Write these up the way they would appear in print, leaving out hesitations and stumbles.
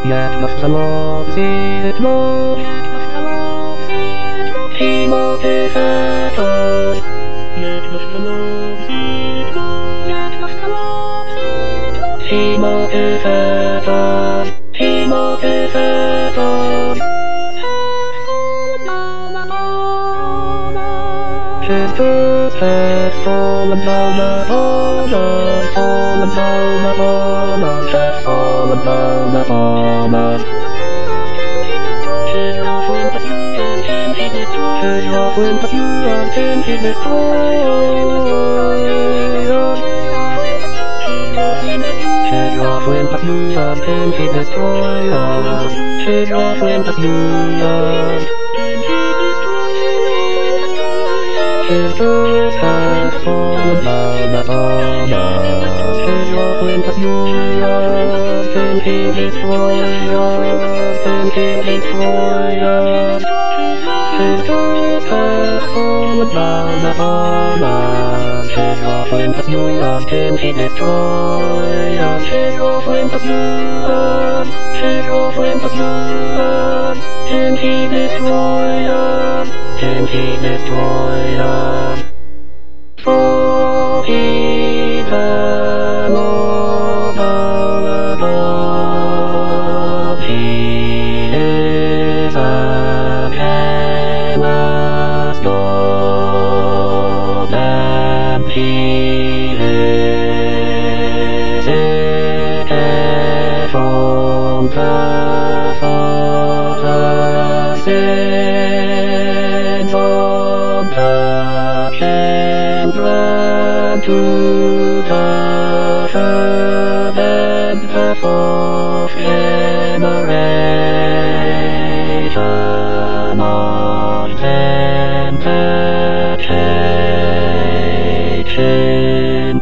Yet must the Lord see it through. Yet must the Lord see it through. He motivates us. Yet must the Lord see it through. Yet must the Lord see it through. He motivates us. He motivates us. His truth has fallen down upon us, fallen down upon us, has fallen down upon us. His wrath when the few and him he destroys. His wrath when the few and him he destroys. His wrath when the few and him he destroys. His wrath when the few and his truth has fallen down upon us. His wrath when the furious, then he destroys us, then he destroys us. His truth has fallen down upon us. His wrath when the furious, then he destroys us. His wrath when the furious, his wrath when the furious, then he destroys us. Then he destroyed us. For he the Lord above, he is a jealous God, and he visited from the thoughts of sin on the children to the third and the fourth generation of them that changed.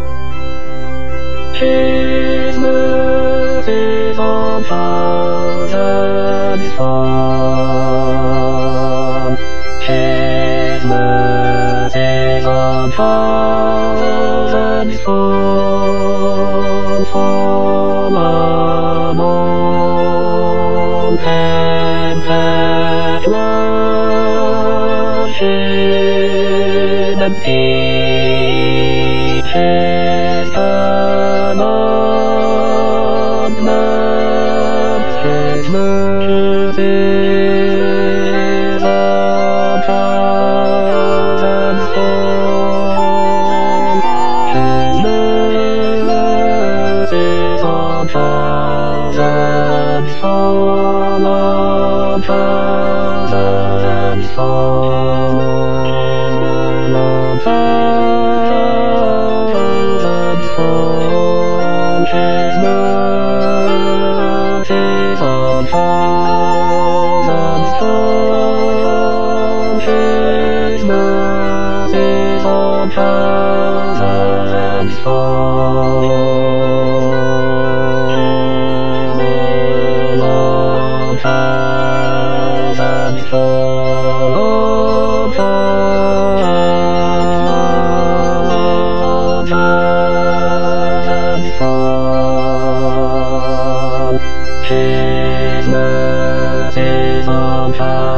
His mercies on thousands fall. His mercies on thousands fall on all them that worship and teach his commandments. His mercies on thousands fall. His mercies on thousands fall, on thousands fall, on thousands fall. His mercies on thousands fall. His mercies on thousands fall, on thousands fall, on thousands fall. His mercies on thousands